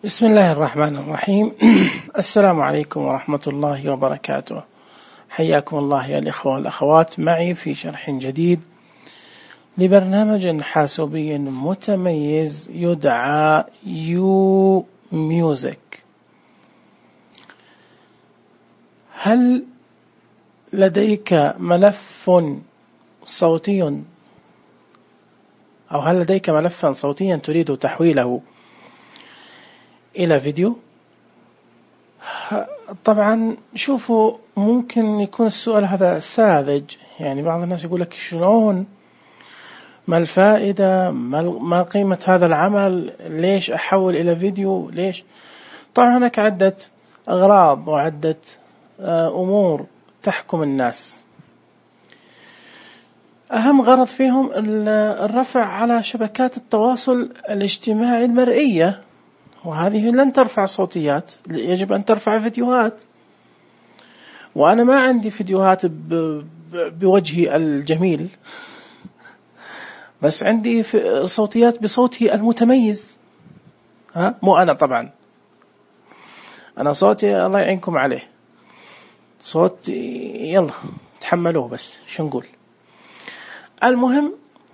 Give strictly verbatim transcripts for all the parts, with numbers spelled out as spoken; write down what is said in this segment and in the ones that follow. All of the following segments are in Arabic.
بسم الله الرحمن الرحيم. السلام عليكم ورحمة الله وبركاته. حياكم الله يا الإخوة والأخوات معي في شرح جديد لبرنامج حاسوبي متميز يدعى يو ميوزك. هل لديك ملف صوتي أو هل لديك ملفا صوتيا تريد تحويله إلى فيديو؟ طبعا شوفوا، ممكن يكون السؤال هذا ساذج، يعني بعض الناس يقول لك شلون، ما الفائدة، ما قيمة هذا العمل، ليش أحول إلى فيديو، ليش؟ طبعا هناك عدة أغراض وعدة أمور تحكم الناس. أهم غرض فيهم الرفع على شبكات التواصل الاجتماعي المرئية، وهذه لن ترفع صوتيات، يجب أن ترفع فيديوهات. وأنا ما عندي فيديوهات بوجهي الجميل، بس عندي صوتيات بصوتي المتميز. ها مو أنا طبعا، أنا صوتي الله يعينكم عليه، صوت يلا تحملوه، بس شو نقول. المهم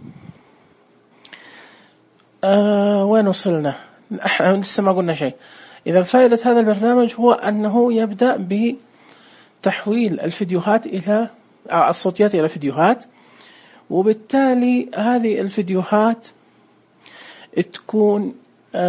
آه وين وصلنا؟ لسه ما قلنا شيء. إذا فائدة هذا البرنامج هو أنه يبدأ بتحويل الفيديوهات إلى الصوتيات إلى فيديوهات، وبالتالي هذه الفيديوهات تكون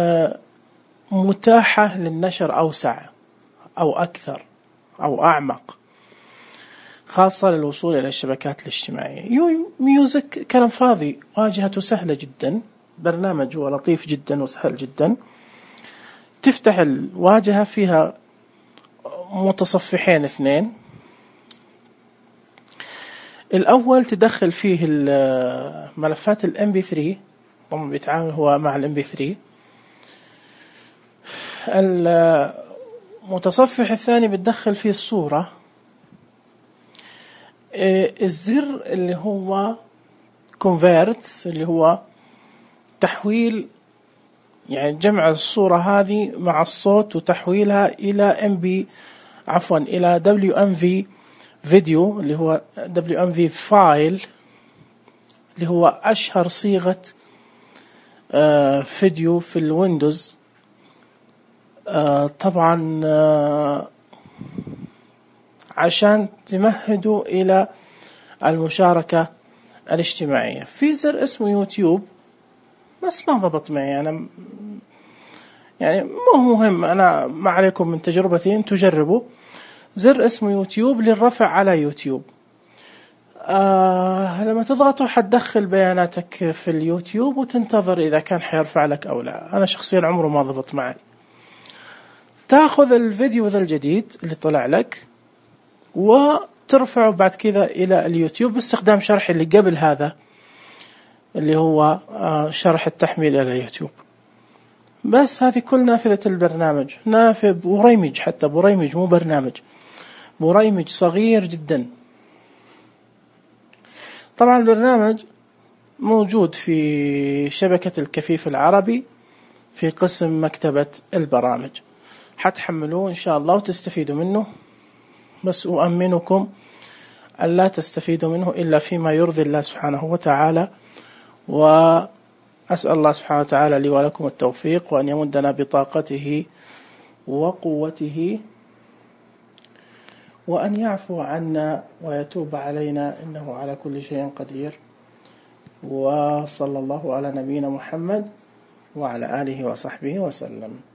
متاحة للنشر أوسع أو أكثر أو أعمق، خاصة للوصول إلى الشبكات الاجتماعية. يو ميوزك كلام فاضي، واجهته سهلة جدا، برنامج هو لطيف جدا وسهل جدا. تفتح الواجهة، فيها متصفحين اثنين. الأول تدخل فيه ملفات الام بي ثري، طبعا بيتعامل هو مع الام بي ثري. المتصفح الثاني بتدخل فيه الصورة. الزر اللي هو convert اللي هو تحويل، يعني جمع الصورة هذه مع الصوت وتحويلها إلى ام بي عفوا إلى دبليو ام في فيديو، اللي هو دبليو ام في فايل، اللي هو أشهر صيغة آه فيديو في الويندوز. آه طبعا آه عشان تمهدوا إلى المشاركة الاجتماعية. في زر اسمه يوتيوب، بس ما ضبط معي أنا، يعني مو مهم، أنا ما عليكم من تجربتي، أن تجربوا. زر اسمه يوتيوب للرفع على يوتيوب. آه لما تضغطوا حتدخل بياناتك في اليوتيوب وتنتظر إذا كان حيرفع لك أو لا. أنا شخصيا عمره ما ضبط معي. تأخذ الفيديو ذا الجديد اللي طلع لك وترفعه بعد كذا إلى اليوتيوب باستخدام شرح اللي قبل هذا، اللي هو آه شرح التحميل إلى اليوتيوب. بس هذه كل نافذة البرنامج، نافذ بريمج، حتى بريمج مو برنامج، بريمج صغير جدا. طبعا البرنامج موجود في شبكة الكفيف العربي في قسم مكتبة البرامج، حتحملوه إن شاء الله وتستفيدوا منه، بس أؤمنكم أن لا تستفيدوا منه إلا فيما يرضي الله سبحانه وتعالى. وأسأل الله سبحانه وتعالى لي ولكم التوفيق، وأن يمدنا بطاقته وقوته، وأن يعفو عنا ويتوب علينا، إنه على كل شيء قدير. وصلى الله على نبينا محمد وعلى آله وصحبه وسلم.